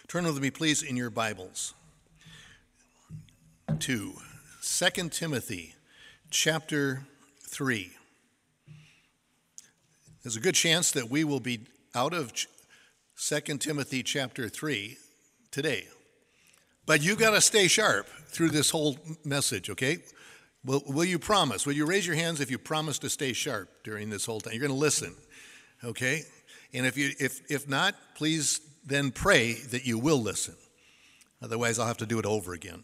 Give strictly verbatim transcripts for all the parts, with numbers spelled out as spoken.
Turn with me, please, in your Bibles to Second Timothy chapter three. There's a good chance that we will be out of Second Timothy chapter three today. But you got to stay sharp through this whole message, okay? Will, will you promise? Will you raise your hands if you promise to stay sharp during this whole time? You're going to listen, okay? And if you if if not, please then pray that you will listen. Otherwise, I'll have to do it over again.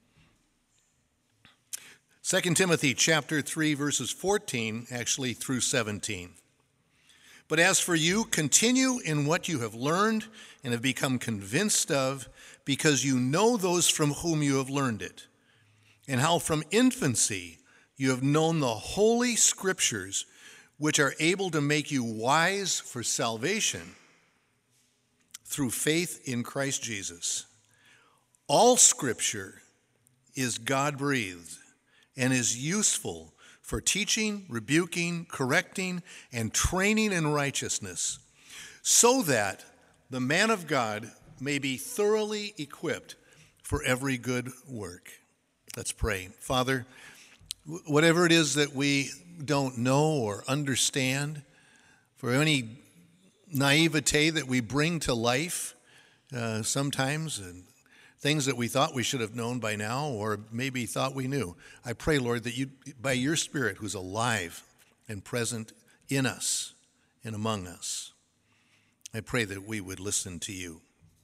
Second Timothy chapter three, verses fourteen, actually through seventeen. But as for you, continue in what you have learned and have become convinced of, because you know those from whom you have learned it, and how from infancy you have known the holy scriptures, which are able to make you wise for salvation through faith in Christ Jesus. All scripture is God-breathed and is useful for teaching, rebuking, correcting, and training in righteousness, so that the man of God may be thoroughly equipped for every good work. Let's pray. Father, whatever it is that we don't know or understand, for any naivete that we bring to life uh, sometimes, and things that we thought we should have known by now or maybe thought we knew, I pray, Lord, that you, by your Spirit who's alive and present in us and among us, I pray that we would listen to you.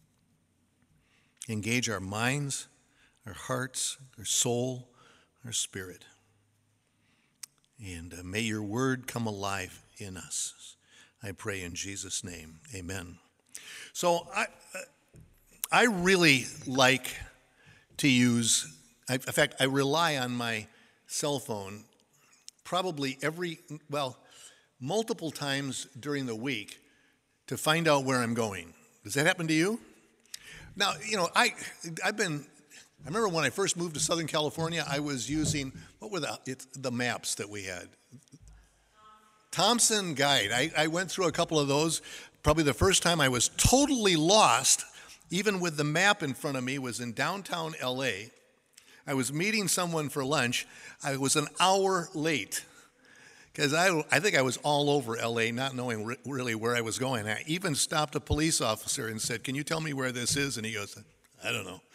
Engage our minds, our hearts, our soul, our spirit. And uh, may your word come alive in us. I pray in Jesus' name, amen. So I, I really like to use, in fact, I rely on my cell phone probably every, well, multiple times during the week to find out where I'm going. Does that happen to you? Now, you know, I, I've been, I remember when I first moved to Southern California, I was using, what were the, it's the maps that we had? Thompson Guide. I, I went through a couple of those. Probably the first time I was totally lost, even with the map in front of me, was in downtown L A. I was meeting someone for lunch. I was an hour late because I, I think I was all over L A, not knowing re- really where I was going. I even stopped a police officer and said, "Can you tell me where this is?" And he goes, "I don't know."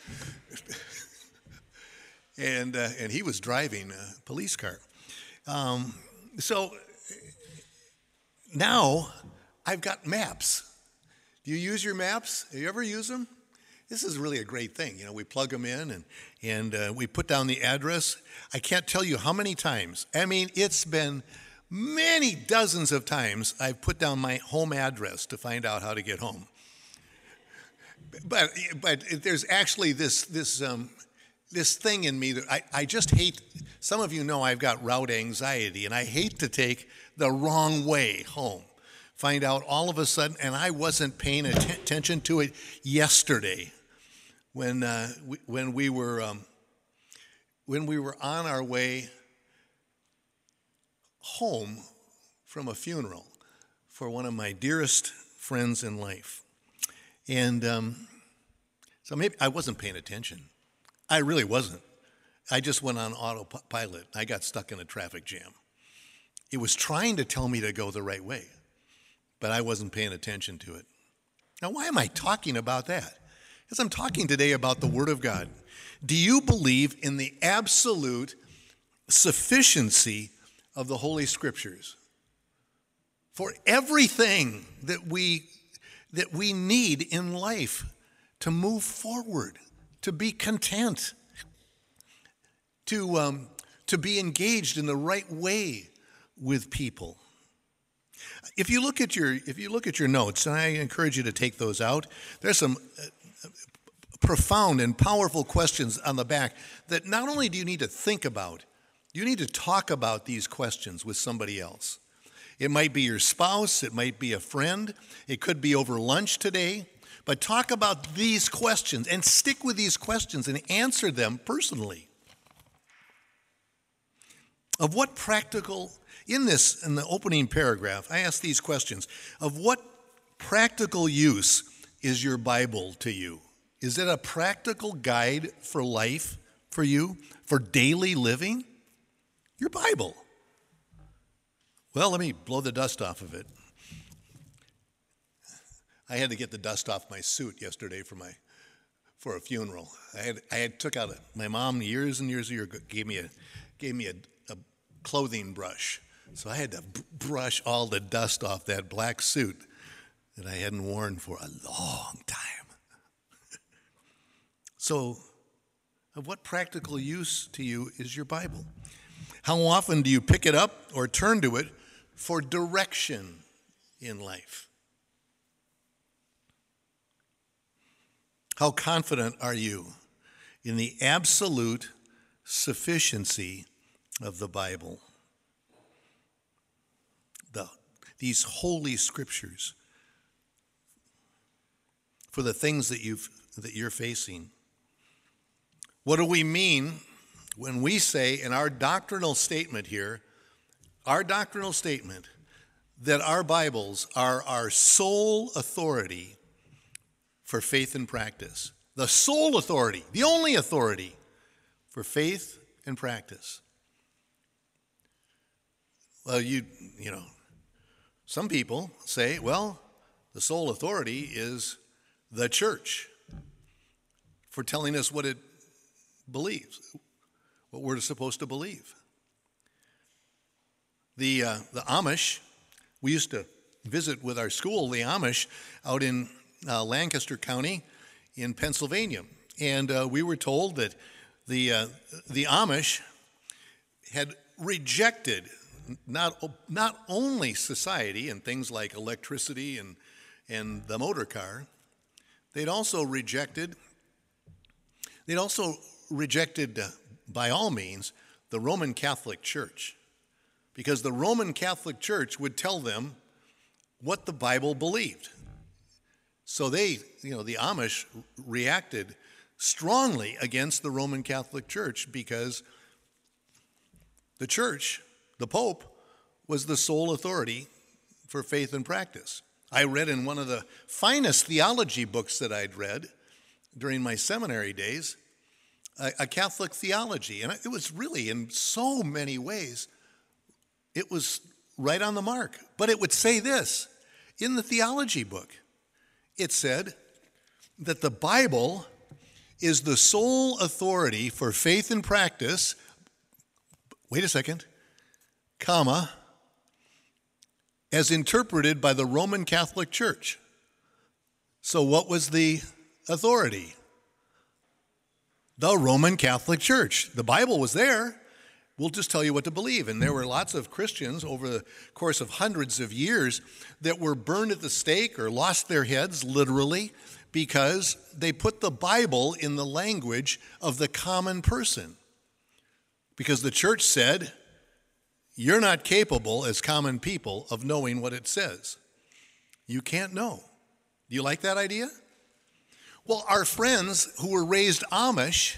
and uh, and he was driving a police car. Um, so now I've got maps. Do you use your maps? Have you ever used them? This is really a great thing. You know, we plug them in and, and uh, we put down the address. I can't tell you how many times. I mean, it's been many dozens of times I've put down my home address to find out how to get home. But but there's actually this this um, this thing in me that I, I just hate. Some of you know I've got route anxiety, and I hate to take the wrong way home. Find out all of a sudden, and I wasn't paying att- attention to it yesterday when uh, we, when we were um, when we were on our way home from a funeral for one of my dearest friends in life, and um, so maybe I wasn't paying attention. I really wasn't. I just went on autopilot. I got stuck in a traffic jam. It was trying to tell me to go the right way, but I wasn't paying attention to it. Now, why am I talking about that? Because I'm talking today about the Word of God. Do you believe in the absolute sufficiency of the Holy Scriptures for everything that we that we need in life to move forward, to be content, to um, to be engaged in the right way with people? If you look at your if you look at your notes, and I encourage you to take those out, there's some uh, profound and powerful questions on the back that not only do you need to think about, you need to talk about these questions with somebody else. It might be your spouse, it might be a friend, it could be over lunch today, but talk about these questions and stick with these questions and answer them personally. Of what practical In this, in the opening paragraph, I ask these questions. Of what practical use is your Bible to you? Is it a practical guide for life for you, for daily living? Your Bible. Well, let me blow the dust off of it. I had to get the dust off my suit yesterday for my for a funeral. I had I had took out a, my mom years and years ago gave me a gave me a, a clothing brush, so I had to b- brush all the dust off that black suit that I hadn't worn for a long time. So, of what practical use to you is your Bible? How often do you pick it up or turn to it for direction in life? How confident are you in the absolute sufficiency of the Bible? The, these holy scriptures for the things that you've that you're facing. What do we mean when we say in our doctrinal statement here, our doctrinal statement, that our Bibles are our sole authority for faith and practice? The sole authority, the only authority for faith and practice. Well, you, you know, some people say, well, the sole authority is the church for telling us what it believes, what we're supposed to believe. The, uh, the Amish, we used to visit with our school, the Amish, out in uh, Lancaster County in Pennsylvania. And uh, we were told that the, uh, the Amish had rejected not, not only society and things like electricity and, and the motor car, they'd also rejected, they'd also rejected, uh, by all means, the Roman Catholic Church. Because the Roman Catholic Church would tell them what the Bible believed. So they, you know, the Amish reacted strongly against the Roman Catholic Church because the church, the Pope, was the sole authority for faith and practice. I read in one of the finest theology books that I'd read during my seminary days, a, a Catholic theology. And it was really, in so many ways, it was right on the mark. But it would say this in the theology book. It said that the Bible is the sole authority for faith and practice, wait a second, comma, as interpreted by the Roman Catholic Church. So what was the authority? The Roman Catholic Church. The Bible was there. We'll just tell you what to believe. And there were lots of Christians over the course of hundreds of years that were burned at the stake or lost their heads, literally, because they put the Bible in the language of the common person. Because the church said, you're not capable as common people of knowing what it says. You can't know. Do you like that idea? Well, our friends who were raised Amish,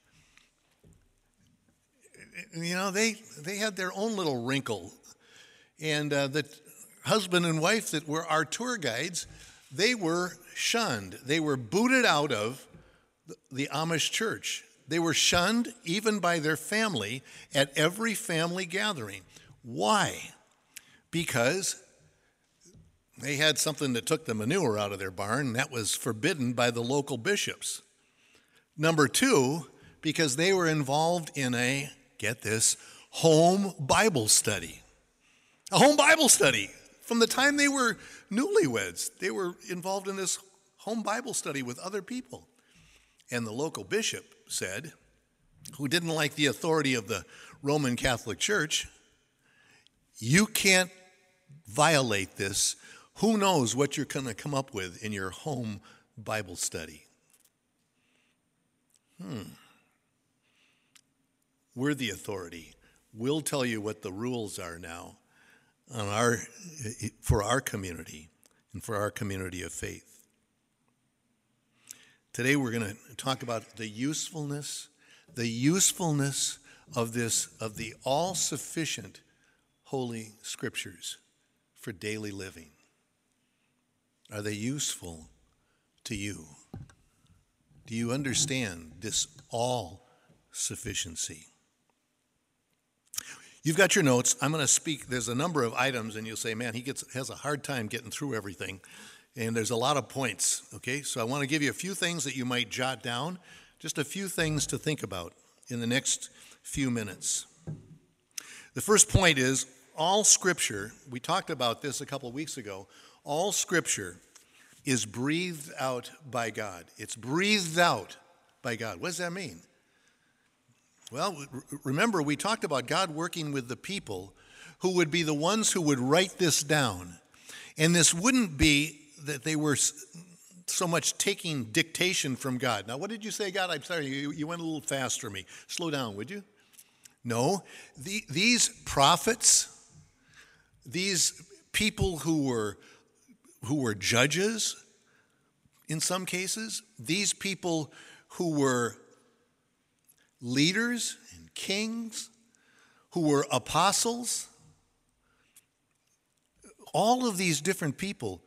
you know, they they had their own little wrinkle. And uh, the husband and wife that were our tour guides, they were shunned. They were booted out of the, the Amish church. They were shunned even by their family at every family gathering. Why? Because they had something that took the manure out of their barn, and that was forbidden by the local bishops. Number two, because they were involved in a, get this, home Bible study. A home Bible study. From the time they were newlyweds, they were involved in this home Bible study with other people. And the local bishop said, who didn't like the authority of the Roman Catholic Church, you can't violate this. Who knows what you're going to come up with in your home Bible study? Hmm. We're the authority. We'll tell you what the rules are now on our, for our community and for our community of faith. Today we're going to talk about the usefulness, the usefulness of this, of the all-sufficient Holy Scriptures for daily living. Are they useful to you? Do you understand this all-sufficiency? You've got your notes. I'm going to speak. There's a number of items, and you'll say, man, he gets has a hard time getting through everything. And there's a lot of points, okay? So I want to give you a few things that you might jot down, just a few things to think about in the next few minutes. The first point is all Scripture, we talked about this a couple of weeks ago, all Scripture is breathed out by God. It's breathed out by God. What does that mean? Well, remember, we talked about God working with the people who would be the ones who would write this down. And this wouldn't be that they were so much taking dictation from God. Now, what did you say, God? I'm sorry, you, you went a little fast for me. Slow down, would you? No, the, these prophets, these people who were who were judges in some cases, these people who were leaders and kings, who were apostles, all of these different people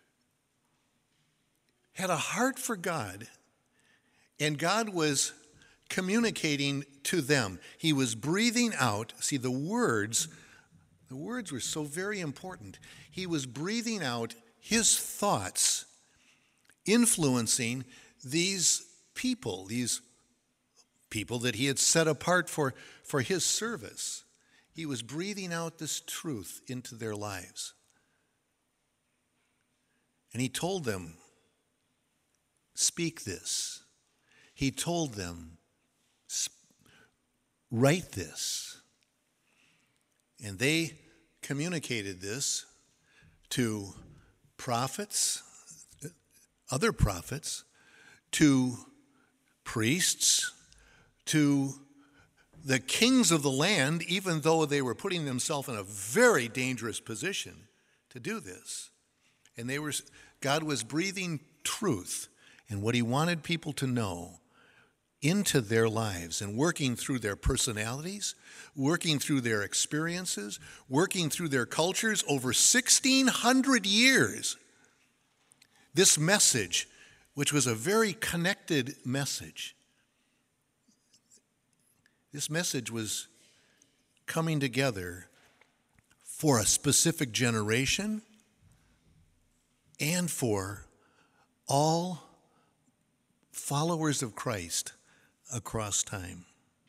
had a heart for God, and God was communicating to them. He was breathing out. See, the words, the words were so very important. He was breathing out his thoughts, influencing these people, these people that he had set apart for, for his service. He was breathing out this truth into their lives. And he told them, speak this. He told them, write this. And they communicated this to prophets, other prophets, to priests, to the kings of the land, even though they were putting themselves in a very dangerous position to do this. And they were, God was breathing truth and what he wanted people to know into their lives and working through their personalities, working through their experiences, working through their cultures over sixteen hundred years. This message, which was a very connected message, this message was coming together for a specific generation and for all followers of Christ across time.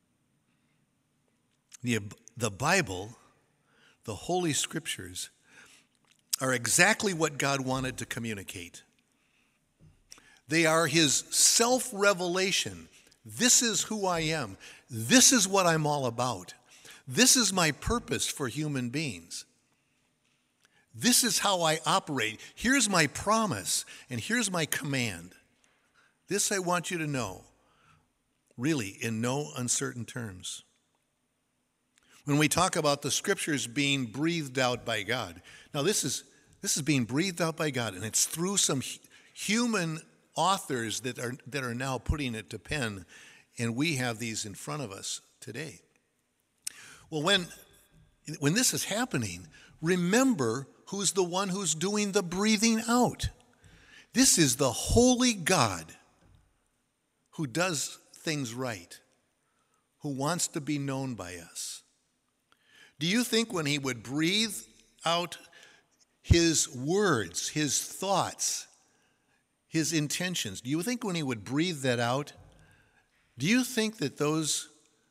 The, the Bible, the Holy Scriptures, are exactly what God wanted to communicate. They are his self-revelation. This is who I am. This is what I'm all about. This is my purpose for human beings. This is how I operate. Here's my promise, and here's my command. This I want you to know, really, in no uncertain terms. When we talk about the Scriptures being breathed out by God, now this is this is being breathed out by God, and it's through some human authors that are that are now putting it to pen, and we have these in front of us today. Well, when when this is happening, remember who's the one who's doing the breathing out. This is the holy God who does things right, who wants to be known by us. Do you think when he would breathe out his words, his thoughts, his intentions, do you think when he would breathe that out, do you think that those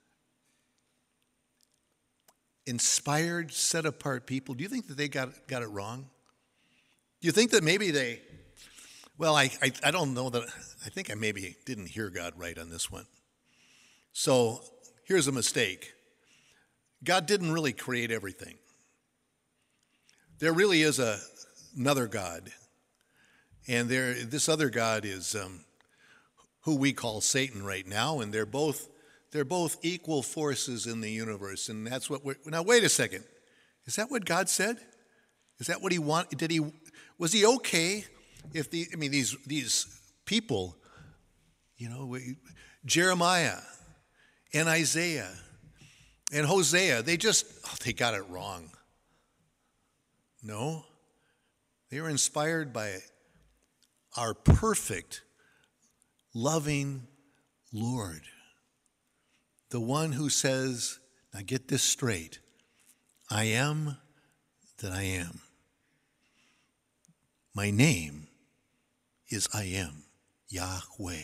inspired, set-apart people, do you think that they got, got it wrong? Do you think that maybe they, well, I, I, I don't know that, I think I maybe didn't hear God right on this one. So here's a mistake. God didn't really create everything. There really is a, another God. And there, this other God is um, who we call Satan right now, and they're both they're both equal forces in the universe, and that's what we're. Now, wait a second. Is that what God said? Is that what he want? Did he? Was he okay if the? I mean, these these people, you know, we, Jeremiah and Isaiah and Hosea, they just oh, they got it wrong. No, they were inspired by our perfect, loving Lord. The one who says, now get this straight, I am that I am. My name is I am, Yahweh.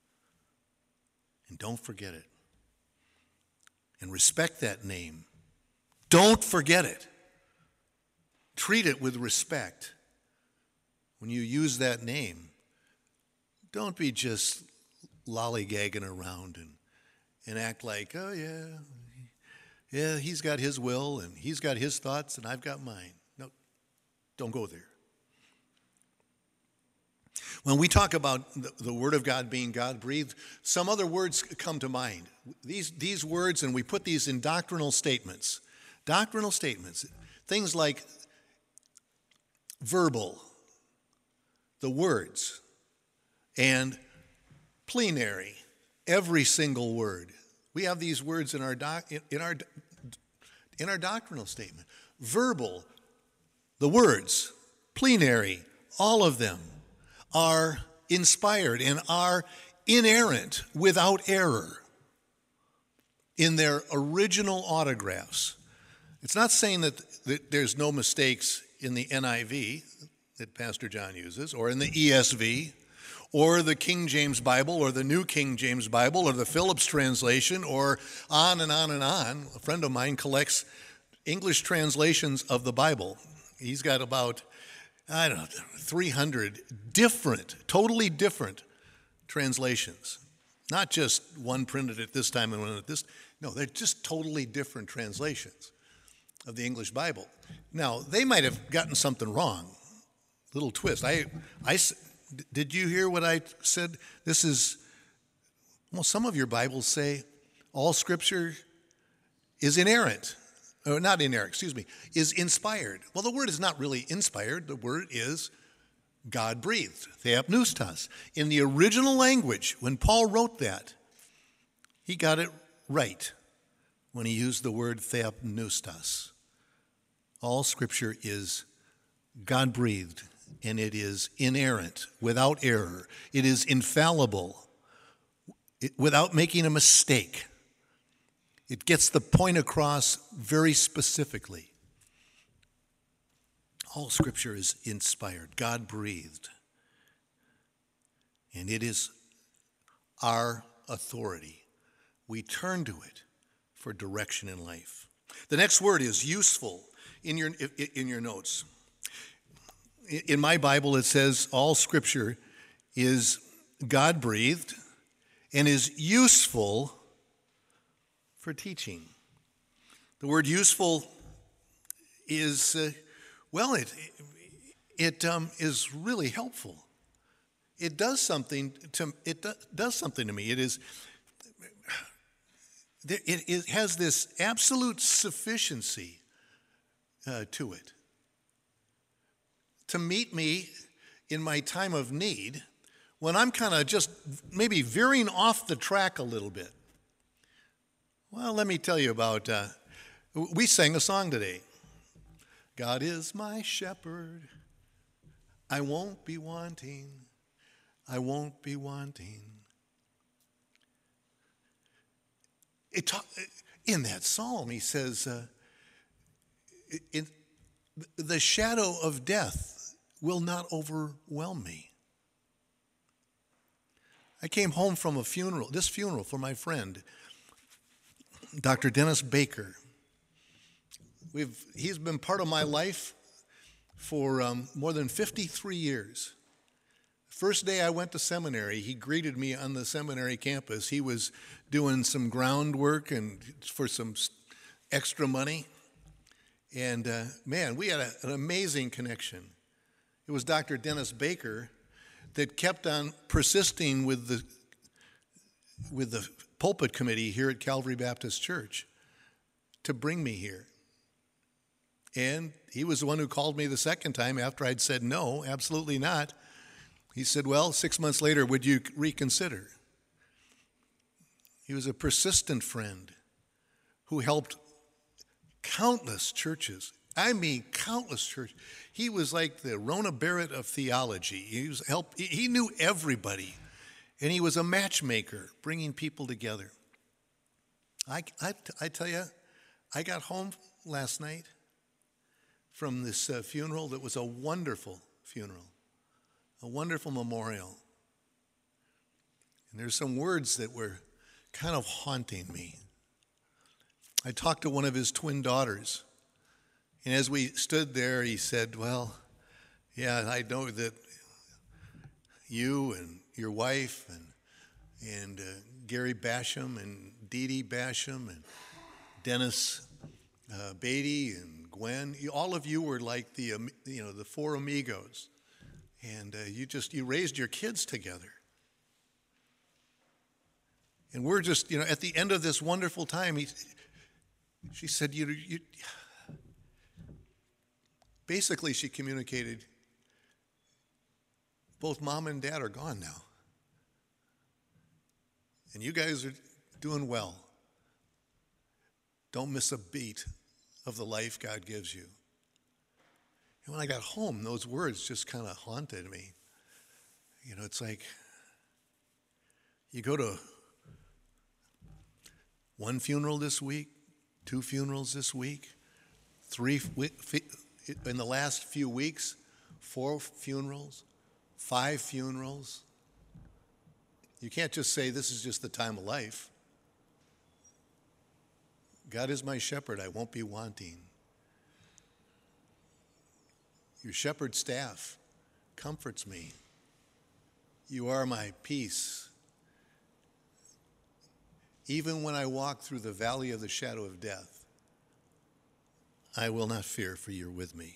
And don't forget it. And respect that name. Don't forget it. Treat it with respect. When you use that name, don't be just lollygagging around and, and act like, oh yeah, yeah, he's got his will and he's got his thoughts and I've got mine. No, don't go there. When we talk about the, the Word of God being God-breathed, some other words come to mind. These, these words, and we put these in doctrinal statements. Doctrinal statements, things like verbal, the words, and plenary, every single word. We have these words in our doc, in our in our doctrinal statement. Verbal, the words, plenary, all of them are inspired and are inerrant without error in their original autographs. It's not saying that, that there's no mistakes in the N I V that Pastor John uses, or in the E S V, or the King James Bible, or the New King James Bible, or the Phillips translation, or on and on and on. A friend of mine collects English translations of the Bible. He's got about, I don't know, three hundred different, totally different translations. Not just one printed at this time and one at this. No, they're just totally different translations of the English Bible. Now, they might have gotten something wrong. Little twist. I, I, did you hear what I said? This is, well, some of your Bibles say all Scripture is inerrant. Or not inerrant, excuse me, is inspired. Well, the word is not really inspired. The word is God-breathed, theopneustos. In the original language, when Paul wrote that, he got it right when he used the word theopneustos. All Scripture is God-breathed, and it is inerrant, without error. It is infallible, it, without making a mistake. It gets the point across very specifically. All Scripture is inspired, God-breathed, and it is our authority. We turn to it for direction in life. The next word is useful in your, in your notes. In my Bible, it says all Scripture is God-breathed and is useful for teaching. The word useful is, uh, well, it, it um, is really helpful. It does something to, it do, does something to me. It is, it, it has this absolute sufficiency uh, to it. To meet me in my time of need when I'm kind of just maybe veering off the track a little bit. Well, let me tell you about, uh, we sang a song today. God is my shepherd, I won't be wanting, I won't be wanting. It, in that psalm, he says, uh, in, the shadow of death will not overwhelm me. I came home from a funeral, this funeral for my friend, Doctor Dennis Baker. We've, he's been part of my life for um, more than fifty-three years. First day I went to seminary, he greeted me on the seminary campus. He was doing some groundwork and for some extra money. And uh, man, we had a, an amazing connection. It was Doctor Dennis Baker that kept on persisting with the with the pulpit committee here at Calvary Baptist Church to bring me here. And he was the one who called me the second time after I'd said no, absolutely not. He said, well, six months later, would you reconsider? He was a persistent friend who helped countless churches. I mean, countless churches. He was like the Rona Barrett of theology. He was help. He knew everybody. And he was a matchmaker, bringing people together. I, I, I tell you, I got home last night from this uh, funeral that was a wonderful funeral, a wonderful memorial. And there's some words that were kind of haunting me. I talked to one of his twin daughters, and as we stood there, he said, well, yeah, I know that you and your wife and, and uh, Gary Basham and Dee Dee Basham and Dennis uh, Beatty and Gwen, you, all of you were like the, um, you know, the four amigos. And uh, you just, you raised your kids together. And we're just, you know, at the end of this wonderful time, he, she said, you, you, basically she communicated, both mom and dad are gone now. And you guys are doing well. Don't miss a beat of the life God gives you. And when I got home, those words just kind of haunted me. You know, it's like you go to one funeral this week, two funerals this week, three in the last few weeks, four funerals, five funerals. You can't just say this is just the time of life. God is my shepherd, I won't be wanting. Your shepherd staff comforts me. You are my peace. Even when I walk through the valley of the shadow of death, I will not fear, for you're with me.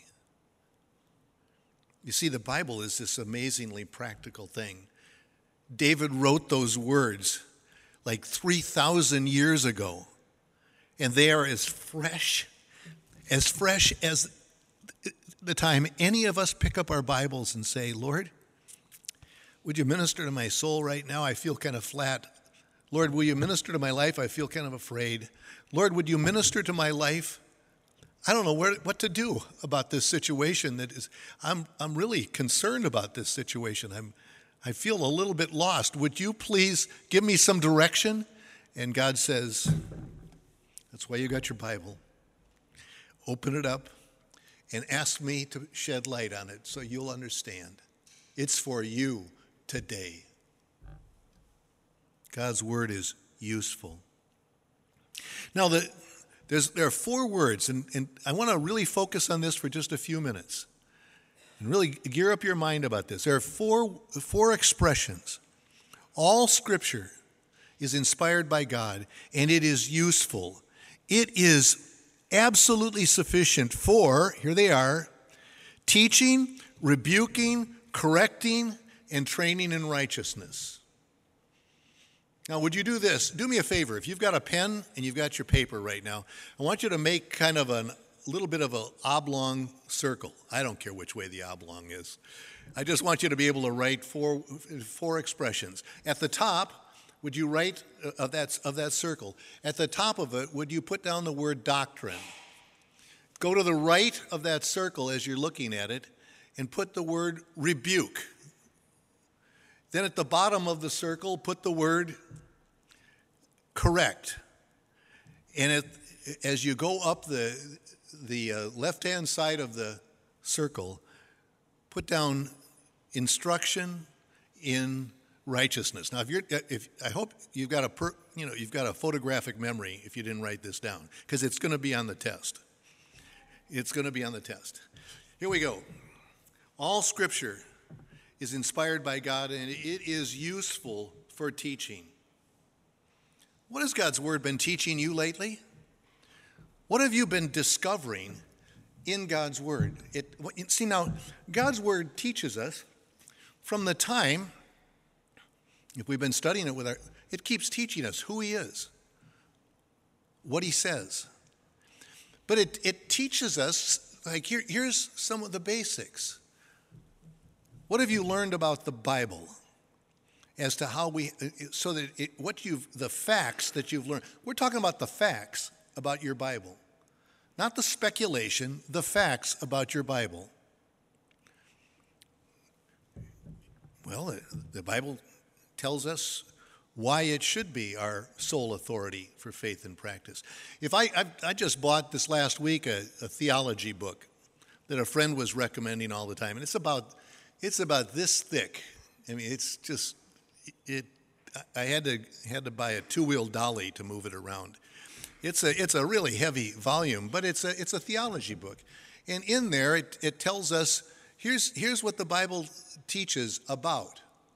You see, the Bible is this amazingly practical thing. David wrote those words like three thousand years ago, and they are as fresh, as fresh as the time any of us pick up our Bibles and say, Lord, would you minister to my soul right now? I feel kind of flat. Lord, will you minister to my life? I feel kind of afraid. Lord, would you minister to my life? I don't know where, what to do about this situation. That is, I'm, I'm really concerned about this situation. I'm, I feel a little bit lost. Would you please give me some direction? And God says, that's why you got your Bible. Open it up and ask me to shed light on it so you'll understand. It's for you today. God's word is useful. Now, the, there's, there are four words, and, and I want to really focus on this for just a few minutes and really gear up your mind about this. There are four, four expressions. All Scripture is inspired by God, and it is useful. It is absolutely sufficient for, here they are, teaching, rebuking, correcting, and training in righteousness. Now, would you do this? Do me a favor. If you've got a pen and you've got your paper right now, I want you to make kind of a little bit of an oblong circle. I don't care which way the oblong is. I just want you to be able to write four, four expressions. At the top, would you write of that, of that circle? At the top of it, would you put down the word doctrine? Go to the right of that circle as you're looking at it and put the word rebuke. Then at the bottom of the circle, put the word correct. And it, as you go up the, the uh, left-hand side of the circle, put down instruction in righteousness. Now, if you're, if I hope you've got a, per, you know, you've got a photographic memory if you didn't write this down, because it's going to be on the test. It's going to be on the test. Here we go. All Scripture is inspired by God, and it is useful for teaching. What has God's Word been teaching you lately? What have you been discovering in God's Word? It, see, now, God's Word teaches us from the time, if we've been studying it with our, it keeps teaching us who He is, what He says. But it, it teaches us, like, here, here's some of the basics. What have you learned about the Bible as to how we, so that it, what you've, the facts that you've learned, we're talking about the facts about your Bible, not the speculation, the facts about your Bible. Well, the Bible tells us why it should be our sole authority for faith and practice. If I, I, I just bought this last week a, a theology book that a friend was recommending all the time, and it's about it's about this thick. I mean, it's just it. I had to had to buy a two-wheel dolly to move it around. It's a it's a really heavy volume, but it's a it's a theology book, and in there it, it tells us here's here's what the Bible teaches about.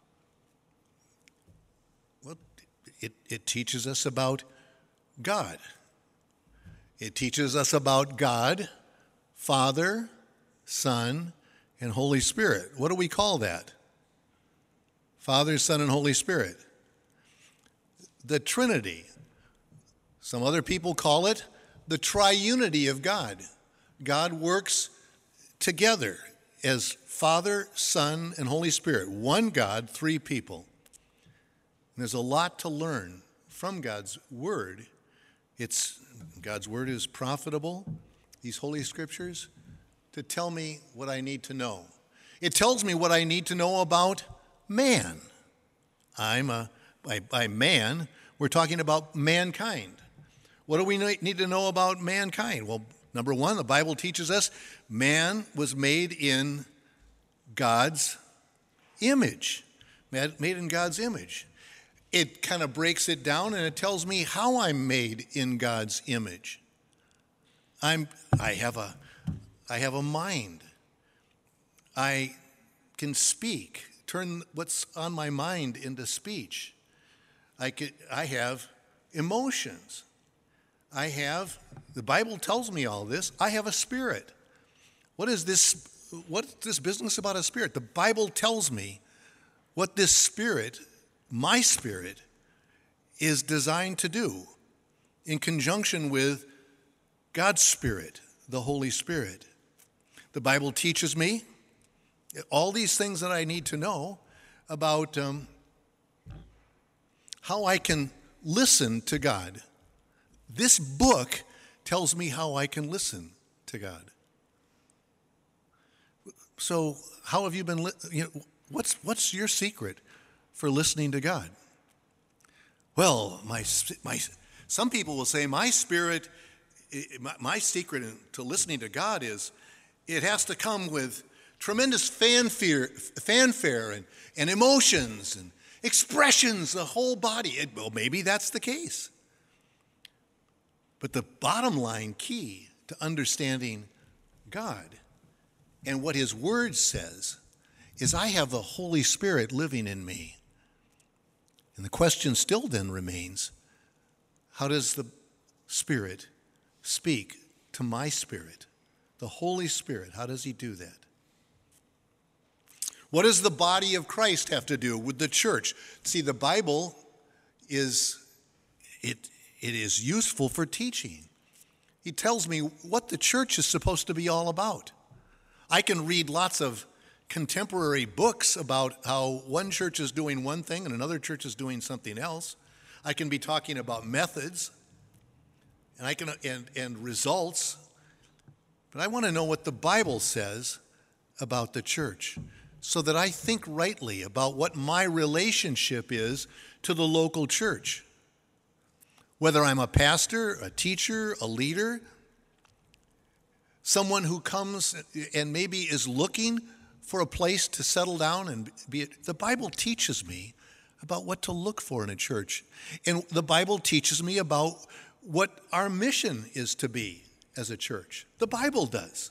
Well, it it teaches us about God. It teaches us about God, Father, Son, and Holy Spirit. What do we call that? Father, Son, and Holy Spirit. The Trinity. Some other people call it the triunity of God. God works together as Father, Son, and Holy Spirit. One God, three people. And there's a lot to learn from God's Word. It's God's Word is profitable, these Holy Scriptures, to tell me what I need to know. It tells me what I need to know about man. I'm a, by, by man, we're talking about mankind. What do we need to know about mankind? Well, number one, the Bible teaches us man was made in God's image, made in God's image. It kind of breaks it down and it tells me how I'm made in God's image. I'm, I have a, I have a mind. I can speak, turn what's on my mind into speech. I could, I have emotions. I have, the Bible tells me all this, I have a spirit. What is this, what's this business about a spirit? The Bible tells me what this spirit, my spirit, is designed to do in conjunction with God's Spirit, the Holy Spirit. The Bible teaches me all these things that I need to know about um, how I can listen to God. This book tells me how I can listen to God. So, how have you been? Li- you know, what's what's your secret for listening to God? Well, my my some people will say my spirit, my, my secret to listening to God is it has to come with tremendous fanfare, fanfare and, and emotions and expressions, the whole body. It, well, maybe that's the case. But the bottom line key to understanding God and what His Word says is I have the Holy Spirit living in me. And the question still then remains, how does the Spirit speak to my spirit? The Holy Spirit, how does He do that? What does the body of Christ have to do with the church? See, the Bible is, it, it is useful for teaching. He tells me what the church is supposed to be all about. I can read lots of contemporary books about how one church is doing one thing and another church is doing something else. I can be talking about methods and I can and, and results, but I want to know what the Bible says about the church so that I think rightly about what my relationship is to the local church. Whether I'm a pastor, a teacher, a leader, someone who comes and maybe is looking for a place to settle down and be, the Bible teaches me about what to look for in a church. And the Bible teaches me about what our mission is to be as a church. The Bible does.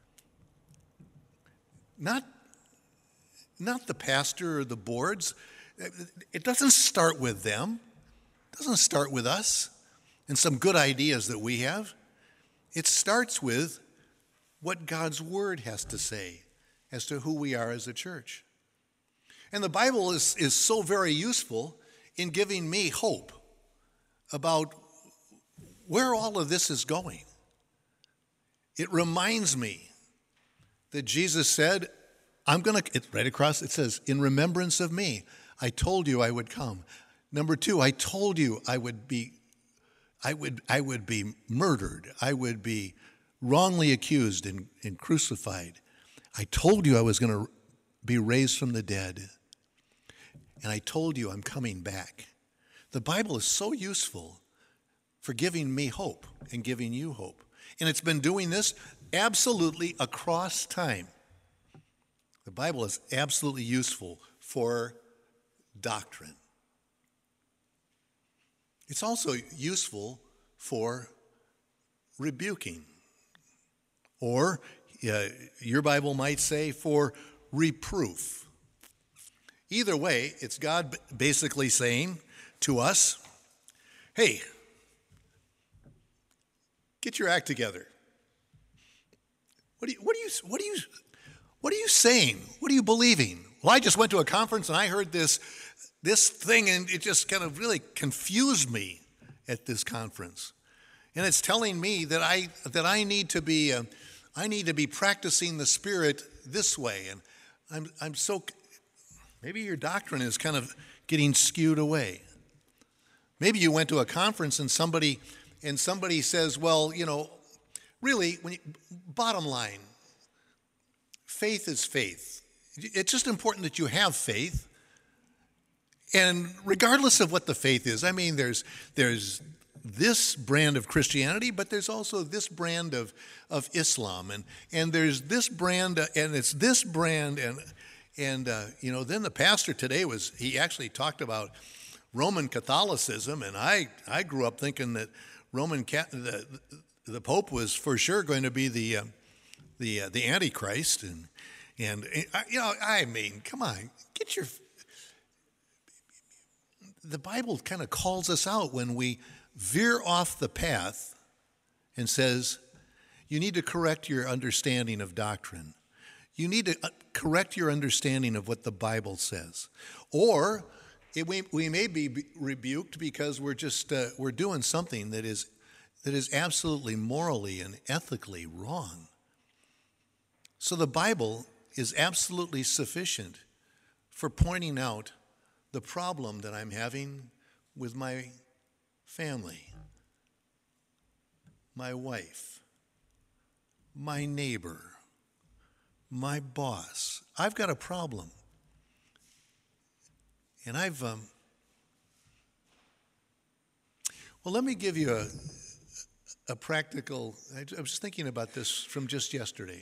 Not, not the pastor or the boards. It doesn't start with them. It doesn't start with us and some good ideas that we have. It starts with what God's Word has to say as to who we are as a church. And the Bible is, is so very useful in giving me hope about where all of this is going. It reminds me that Jesus said, I'm going to, right across, it says, in remembrance of me, I told you I would come. Number two, I told you I would be, I would, I would be murdered. I would be wrongly accused and, and crucified. I told you I was going to be raised from the dead. and I told you I'm coming back. The Bible is so useful for giving me hope and giving you hope. And it's been doing this absolutely across time. The Bible is absolutely useful for doctrine. It's also useful for rebuking, or uh, your Bible might say for reproof. Either way, it's God basically saying to us, hey, get your act together. What are you, what are you, what are you, what are you saying? What are you believing? Well, I just went to a conference and I heard this, this thing, and it just kind of really confused me at this conference. And it's telling me that I that I need to be uh, I need to be practicing the Spirit this way, and I'm I'm so maybe your doctrine is kind of getting skewed away. Maybe you went to a conference and somebody and somebody says, well, you know, really, when you, bottom line, faith is faith. It's just important that you have faith. And regardless of what the faith is, I mean, there's there's this brand of Christianity, but there's also this brand of, of Islam, and and there's this brand, uh, and it's this brand, and and uh, you know, then the pastor today was he actually talked about Roman Catholicism, and I I grew up thinking that Roman the the Pope was for sure going to be the uh, the uh, the Antichrist, and and uh, you know, I mean, come on, get your. The Bible kind of calls us out when we veer off the path and says, you need to correct your understanding of doctrine. You need to correct your understanding of what the Bible says. Or it, we, we may be rebuked because we're just uh, we're doing something that is that is absolutely morally and ethically wrong. So the Bible is absolutely sufficient for pointing out the problem that I'm having with my family, my wife, my neighbor, my boss. I've got a problem. And I've, um, well, let me give you a, a practical, I was thinking about this from just yesterday.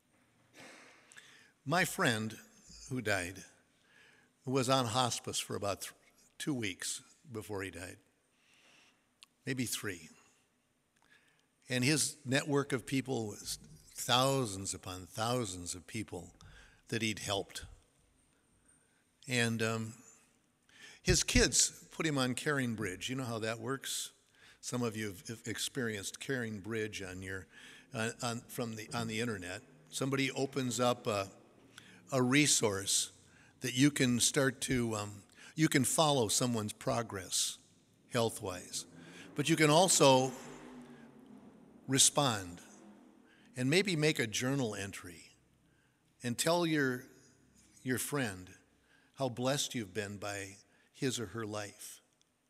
My friend who died was on hospice for about th- two weeks before he died, maybe three. And his network of people was thousands upon thousands of people that he'd helped. And um, his kids put him on Caring Bridge. You know how that works? Some of you have experienced Caring Bridge on your uh, on from the on the internet. Somebody opens up a, a resource that you can start to, um, you can follow someone's progress health-wise. But you can also respond and maybe make a journal entry and tell your, your friend how blessed you've been by his or her life.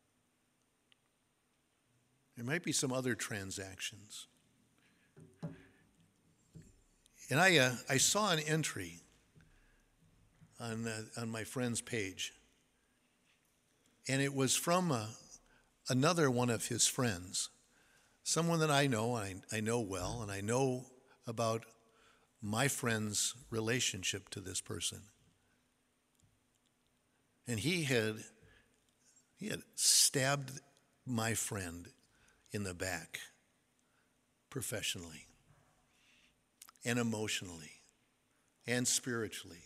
There might be some other transactions. And I, uh, I saw an entry on uh, on my friend's page, and it was from uh, another one of his friends, someone that I know, I, I know well, and I know about my friend's relationship to this person. And he had he had stabbed my friend in the back professionally and emotionally and spiritually.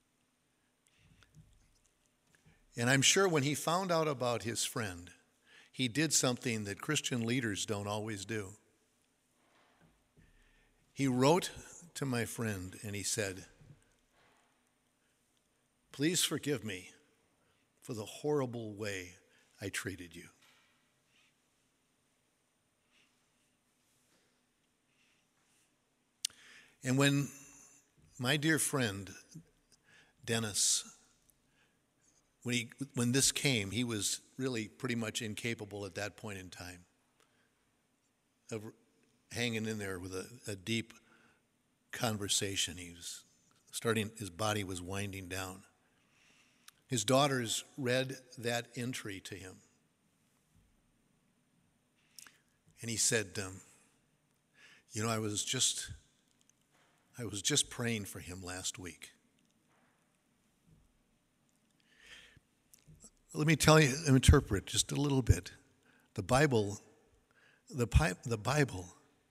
And I'm sure when he found out about his friend, he did something that Christian leaders don't always do. He wrote to my friend and he said, "Please forgive me for the horrible way I treated you." And when my dear friend, Dennis, When he when this came, he was really pretty much incapable at that point in time of hanging in there with a, a deep conversation. He was starting, his body was winding down. His daughters read that entry to him. And he said, um, you know, I was just, I was just praying for him last week. Let me tell you, interpret just a little bit. The Bible, the, the Bible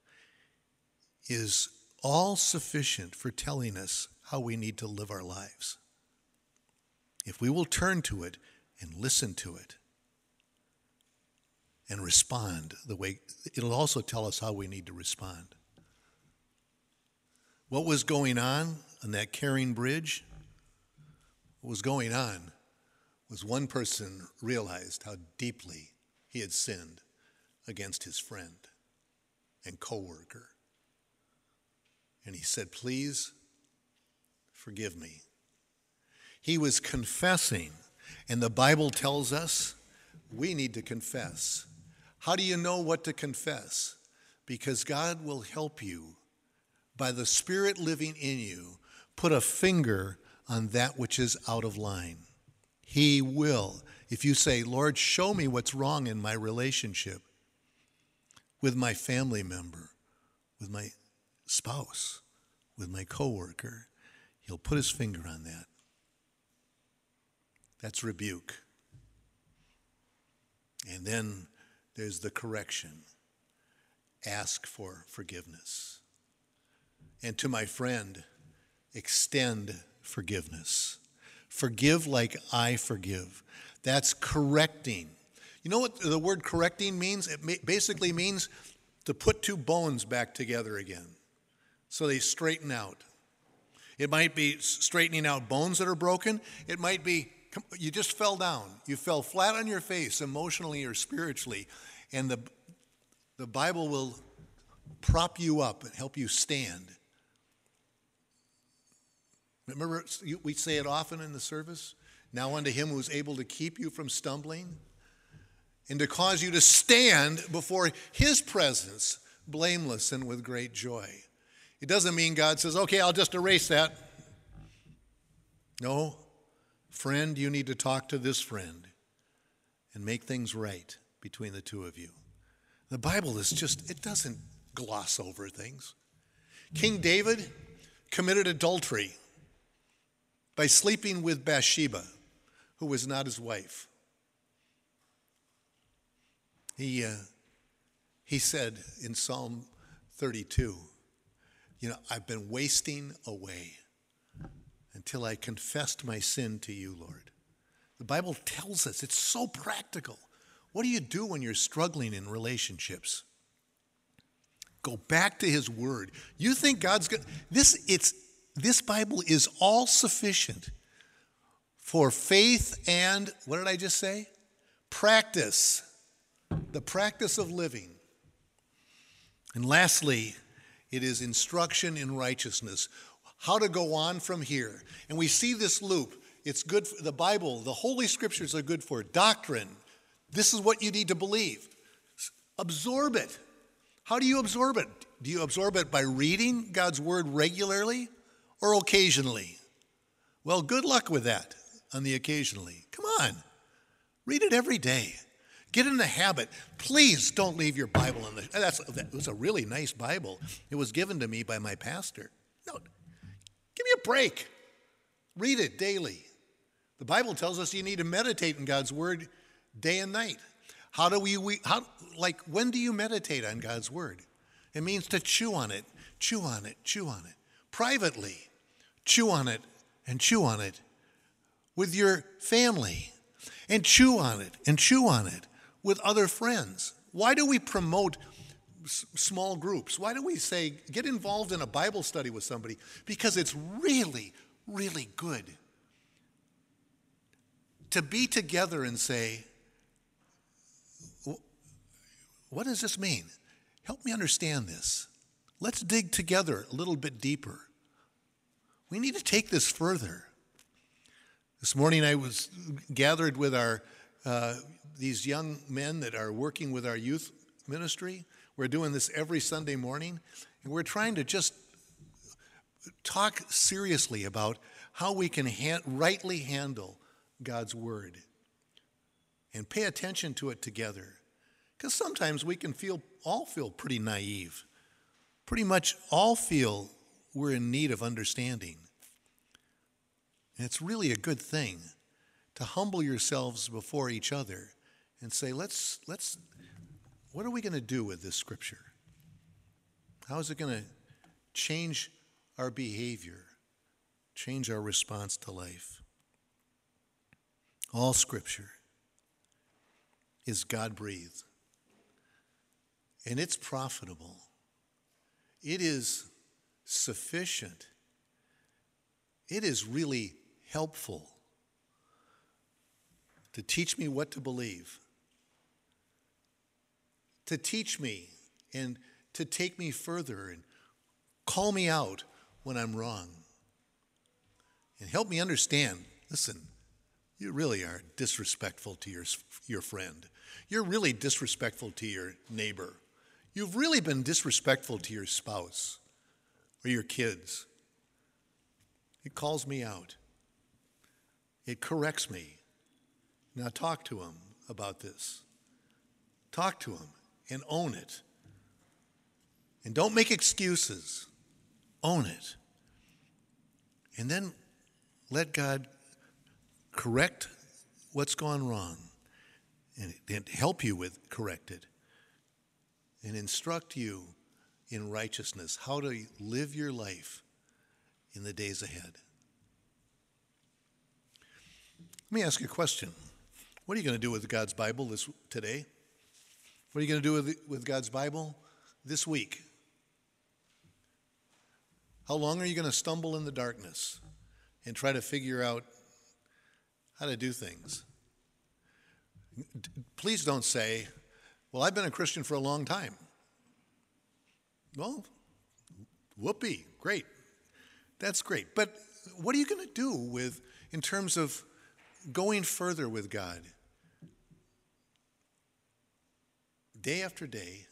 is all sufficient for telling us how we need to live our lives. If we will turn to it and listen to it and respond the way, it'll also tell us how we need to respond. What was going on on that Caring Bridge? What was going on was one person realized how deeply he had sinned against his friend and coworker. And he said, please forgive me. He was confessing, and the Bible tells us we need to confess. How do you know what to confess? Because God will help you, by the Spirit living in you, put a finger on that which is out of line. He will. If you say, Lord, show me what's wrong in my relationship with my family member, with my spouse, with my coworker, he'll put his finger on that. That's rebuke. And then there's the correction. Ask for forgiveness. And to my friend, extend forgiveness. Forgive like I forgive. That's correcting. You know what the word correcting means? It basically means to put two bones back together again so they straighten out. It might be straightening out bones that are broken. It might be you just fell down. You fell flat on your face emotionally or spiritually, and the, the Bible will prop you up and help you stand. Remember, we say it often in the service, now unto him who is able to keep you from stumbling and to cause you to stand before his presence, blameless and with great joy. It doesn't mean God says, okay, I'll just erase that. No, friend, you need to talk to this friend and make things right between the two of you. The Bible is just, it doesn't gloss over things. King David committed adultery by sleeping with Bathsheba, who was not his wife. He, uh, he said in Psalm thirty-two, you know, I've been wasting away until I confessed my sin to you, Lord. The Bible tells us, it's so practical. What do you do when you're struggling in relationships? Go back to his word. You think God's going to, this, it's, this Bible is all sufficient for faith and, what did I just say? Practice. The practice of living. And lastly, it is instruction in righteousness. How to go on from here. And we see this loop. It's good for the Bible. The Holy Scriptures are good for doctrine. This is what you need to believe. Absorb it. How do you absorb it? Do you absorb it by reading God's word regularly or occasionally? Well, good luck with that on the occasionally. Come on. Read it every day. Get in the habit. Please don't leave your Bible in the, that's, that was a really nice Bible. It was given to me by my pastor. No, give me a break. Read it daily. The Bible tells us you need to meditate in God's word day and night. How do we, we how, like, when do you meditate on God's word? It means to chew on it, chew on it, chew on it. Privately, chew on it and chew on it with your family. And chew on it and chew on it with other friends. Why do we promote s- small groups? Why do we say, get involved in a Bible study with somebody? Because it's really, really good to be together and say, what does this mean? Help me understand this. Let's dig together a little bit deeper. We need to take this further. This morning I was gathered with our uh, these young men that are working with our youth ministry. We're doing this every Sunday morning, and we're trying to just talk seriously about how we can ha- rightly handle God's word and pay attention to it together. Because sometimes we can feel, all feel pretty naive. Pretty much all feel we're in need of understanding. And it's really a good thing to humble yourselves before each other and say, let's, let's, what are we going to do with this scripture? How is it going to change our behavior, change our response to life? All scripture is God-breathed, and it's profitable. It is sufficient. It is really helpful to teach me what to believe, to teach me and to take me further and call me out when I'm wrong, and help me understand, listen, you really are disrespectful to your, your friend. You're really disrespectful to your neighbor. You've really been disrespectful to your spouse or your kids. It calls me out. It corrects me. Now talk to him about this. Talk to him and own it. And don't make excuses. Own it. And then let God correct what's gone wrong and, and help you with correct it and instruct you in righteousness, how to live your life in the days ahead. Let me ask you a question. What are you going to do with God's Bible this today? What are you going to do with, with God's Bible this week? How long are you going to stumble in the darkness and try to figure out how to do things? Please don't say, well, I've been a Christian for a long time. Well, whoopee, great. That's great. But what are you going to do with, in terms of going further with God? Day after day,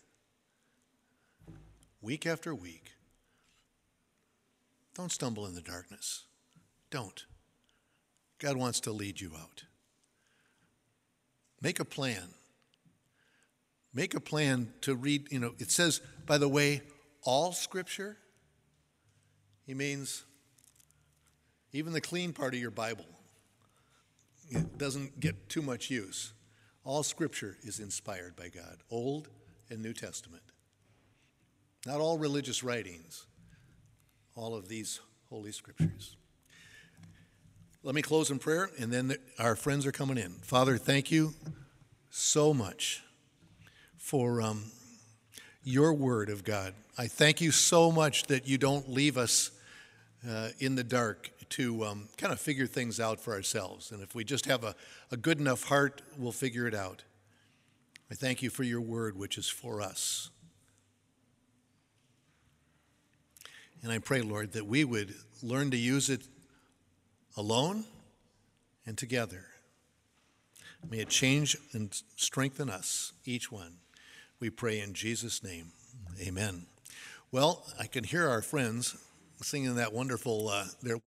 week after week, don't stumble in the darkness. Don't. God wants to lead you out. Make a plan. Make a plan to read, you know, it says, by the way, all scripture. He means even the clean part of your Bible. It doesn't get too much use. All scripture is inspired by God, Old and New Testament. Not all religious writings, all of these holy scriptures. Let me close in prayer, and then our friends are coming in. Father, thank you so much for um, your word of God. I thank you so much that you don't leave us uh, in the dark to um, kind of figure things out for ourselves. And if we just have a, a good enough heart, we'll figure it out. I thank you for your word, which is for us. And I pray, Lord, that we would learn to use it alone and together. May it change and strengthen us, each one. We pray in Jesus' name. Amen. Well, I can hear our friends singing that wonderful, uh, their